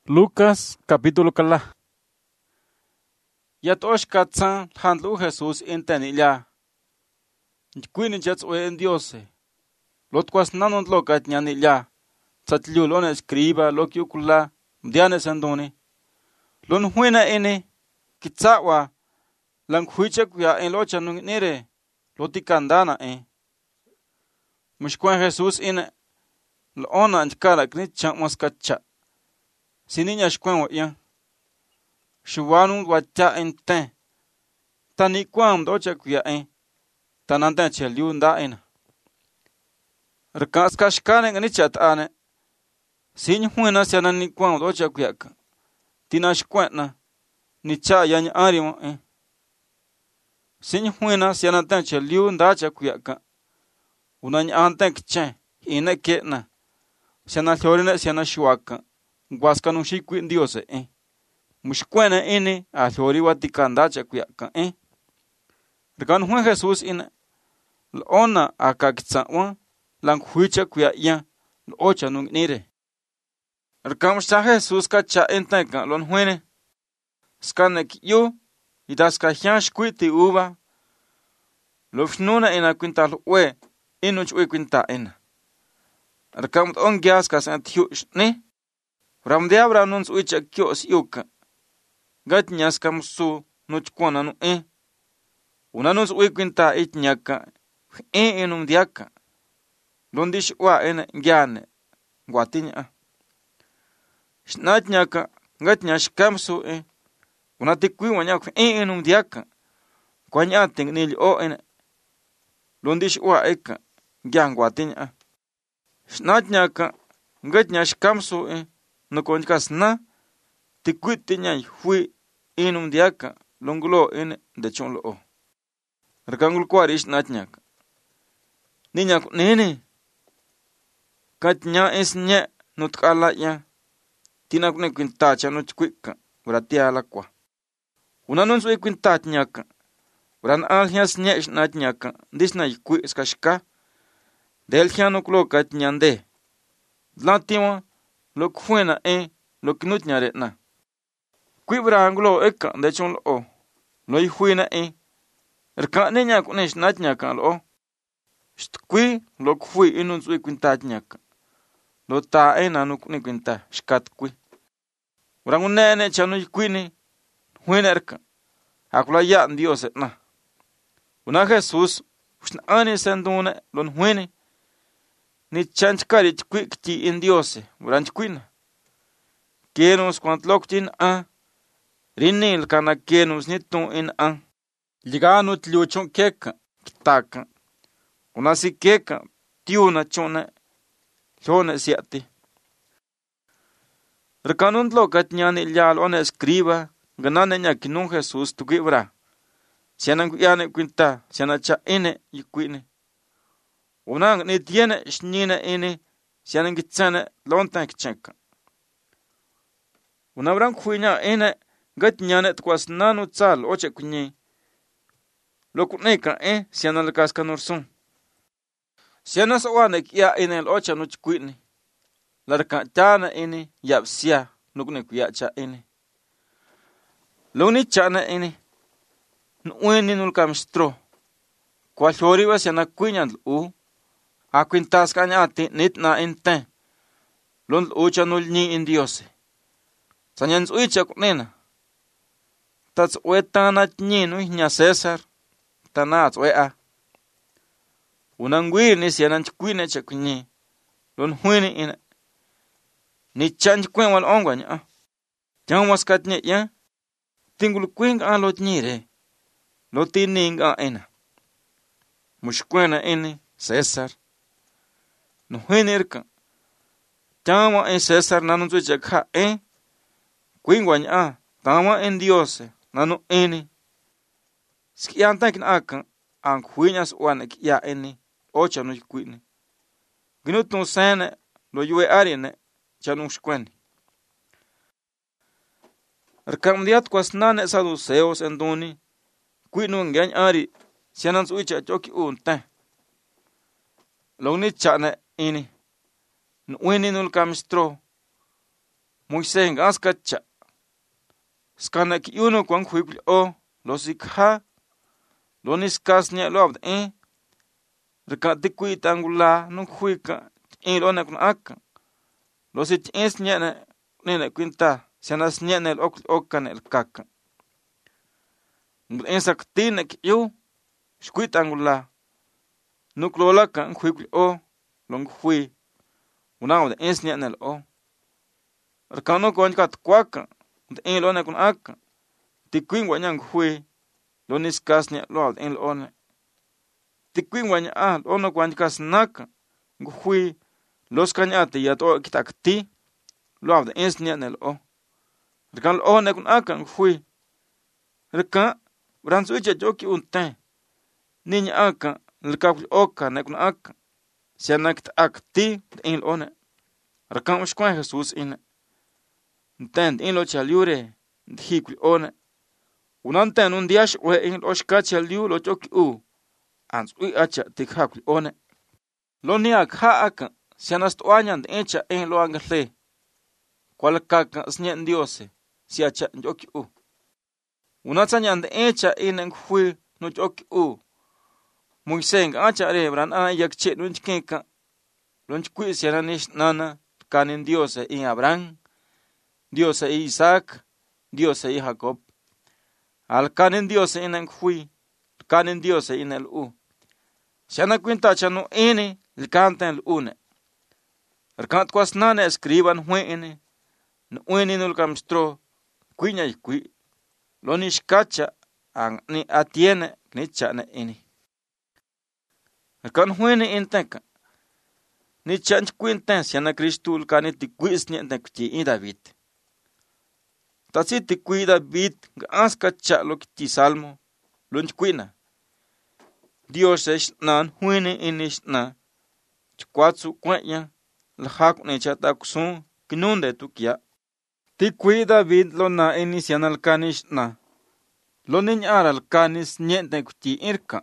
Lucas capítulo kala. Yatosh katsan handlu Jesús intenilla. Quini jets en Diose. Lot quas nanon locat nyanilla. Tzatliulon escriba lokiukula. Dianes andoni. Lon huina ene. Kitsawa. Lang huicha kuya en locha nungnire. Lotikandana Mushkwan Jesús ine. Lona anchkara knichan moskacha. Sininya shkwan wa yan. Shuwanu wacha enten. Tani kwam docha kuya Tanantan cheliu nda Rkaska shkane ngani chat ane. Sin huena siana ni kwam docha kuya ka. Tina shkwena. Ni cha yan ari mo Sin huena siana tan cheliu nda cha kuya ka. Unany antan kchen. Ina ketna. Siana thorina siana shuaka. Ngwaska nung shikwi ndiose Mushkwena a thori watikanda cha kuya ka Rkan huen Jesús Lona akakitsawan lang huicha kuya yan locha nung nire. Rkan mshta Jesús kacha entan lon huene. Skanek yu idaska hyan shkwiti uva. Lofnuna kwinta lue inuch kwinta Rkan mut ongiaska san thiu shne. Ramdiabra nuns uicha kios yuka. Gat nyaska musu nuchkwana nu Unanus uikwinta itnyaka. Enum diaka. Londish wa gyane. Guatinya. Shnatnyaka. Gat nyashkamsu Unatikwi wanyak enum diaka. Kwanyating nili Londish wa gyan guatinya. Shnatnyaka. Gat nyashkamsu Nukonjas na. Tikwitinya hui enum diaka. Longulo de chonlo Rkangul kwarish natnyak. Ninyak nene. Katnya nye nutkala ya. Tinak ne kwintacha nuchkwika. Uratia lakwa. Unanun sui kwintatnyaka. Uran alhyas nye natnyaka. Disna yikwi iskashka. Delhyano klo katnyande. Dlatiwa. Lokfuena loknutnyare na. Kwibra angulo de chonlo Lo yhuina Rka niña kunesh natnyaka lo. Shtkwi lo kfui inun sui kwintatnyaka. Lo ta nanu kuni kwinta shkatkwi. Urangunene chanu ykwini. Huina rka. Akula ya Dios na. Una Jesús. Ushnani sendune lon huini. Ni chanchkari chkwi kti in Dios. Uranchkwina. Kenus kwantloktin Rinil kana kenus nitun in Ligano tliuchon keka, kitaka. Unasi keka, tiuna chone, chone siati. Rekanun lokat nyani lial one escriba, ganane nyakinun Jesús tukibra. Sianan kuyane kwinta, siana cha yikwine. Unang ni tiene shnina sianan kitsane lontan kichenka. Unabran kuynya gat nyane tukwas nanu tsal oche kunye. Lokuneka siana lakaska norsun. Siana sawanek ya el ocha nuchkwini. Larka tana yapsia nukunek ya cha Loni chana nueni nulkamstro. Kwalhoriwa siana kwinyan Akwintas kanyati nitna enten. Lon ucha nulni in Dios. Sanyans uicha kunena. Tats uetana tninu nya César. Tanats Unangwini sianan chkwine chakunyi. Lon huini Ni chanchkwen wal ongwanya. Jangwas katnya ya. Tingul kwing lot nyire. Lotining Mushkwena César. No huini irka. Tama César nanunzu chakha Kwing wanya tama Dios nanu Skiantan akan ang huinas wanek ya ocha no ykwini. Ginutun sene lo yue arine chanung shkweni. Rkamdiat kwasnane saduceos enduni kwinu ngany ari sianan suicha choki unten. Lo ni chane Nuini nulkamstro Moisés ngas kacha. Skana ki uno kwang huikul o. Lo sikha. Lo niskas niya lo abd Rika tikui tangula nung huika. Lo na kun aka. Lo si tins niya na nina kwinta. Sianas niya na oka na kaka. Nung sakti na ki yu. Shkui tangula. Nuk lola ka huikul o. Long hui. Unang abd niya na o. Rika no kwan kat kwaka. Lo na kun aka. Tikuin wanyang hui. Lo niskas niya lo abd lo na. Tikuin wanya lo no kwan kas naka. Hui. Los kanya te yato kitakti. Lo abd niya na lo. Rika lo na kun aka hui. Rika bransu icha joki unten. Ninya aka. Lkapul oka na kun aka. Siya naktakti lo na. Rika ushkwan Jesus ina. Nten lo chaliure. Hikul ona. Unanten un diash we lo shkacha liu lo choki ans ui acha tikhakul ona. Lo niak ha aka. Sianas tuanyan echa lo angle. Kwalakaka snyen diose. Si acha njoki Unatsanyan echa hui no choki Moisés acha rebran yakche nunchkeka. Lonchkui siananish nana. Kanin diose Abraham. Dios Isaac, Dios Jacob. Al kanin Dios hui, kanin Dios el Siana cuenta chano el canta el une. El cant quas nana escriban huene, no ueni no camstro, cuiña y cui. Lo nishkacha ni atiene ni chana ini. El can huene enteca. Ni chanch cuenta siana Cristo el caneti quis ni entecuti David. Tatsi ti cuida bit aska cha lo ki salmo lunch kuina. Dios es nan huine inish na. Chkwatsu kwanya la hak ne chata kusun kinunde tukia. Ti cuida bit lo na inisian al kanish na. Lo niñar al kanis niente kuti irka.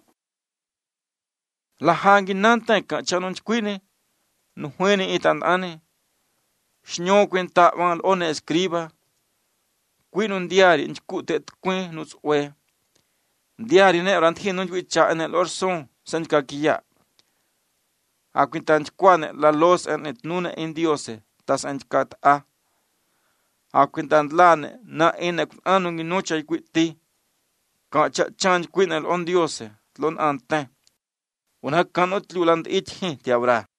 La hangi nanta ka chanunch kuine. No huine itan ane. Shnyo kwenta wan one escriba. Queen un diario in kutet queen nuts we. Diario ne rant hin un cha en el orson san kakia. A quintan kwane la los en et nuna in diose tas en kat a. A quintan lane na en anung in nocha quiti. Ka cha chan queen el on diose lon ante. Una kanot luland it hi ti abra.